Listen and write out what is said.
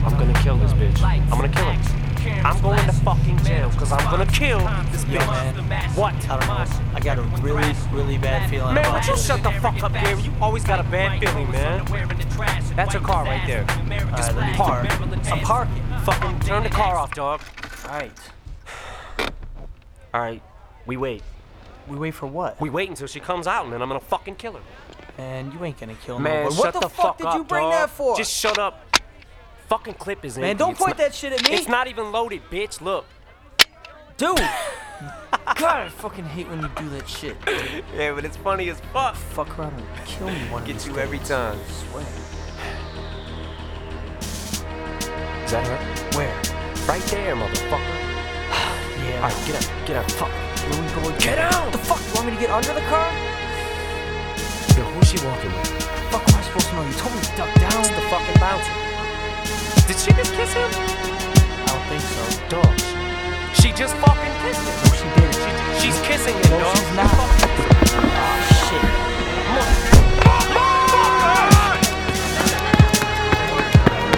I'm gonna kill this bitch. I'm gonna kill her. I'm going to fucking jail because I'm gonna kill this bitch. Man. What? I don't know. I got a really bad feeling Man, about would you this. shut the fuck up, Gary? You always got a bad feeling, man. That's her car right there. Alright, let me Park. I'm parking. Fucking turn the car off, dog. Alright. Alright, we wait. We wait for what? We wait until she comes out and then I'm gonna fucking kill her. Man, you ain't gonna kill Man, nobody. shut What the fuck did up, you bring dog. that for? Just shut up. Fucking clip is in. Man, don't point that shit at me. It's not even loaded, bitch. Look. Dude! God, I fucking hate when you do that shit. Yeah, but it's funny as fuck. Fuck around and kill me one of Get these you days. every time. I swear. Is that her? Where? Right there, motherfucker. Yeah. Alright, get up, get up. Fuck. Here we go again. Get out! What the fuck? You want me to get under the car? Yo, who's she walking with? Fuck am I supposed to know? You told me to duck down. It's the fucking bouncer. Did she just kiss him? I don't think so. Dog. She just fucking kissed him. No, she didn't. She's kissing him, No, dog. she's not.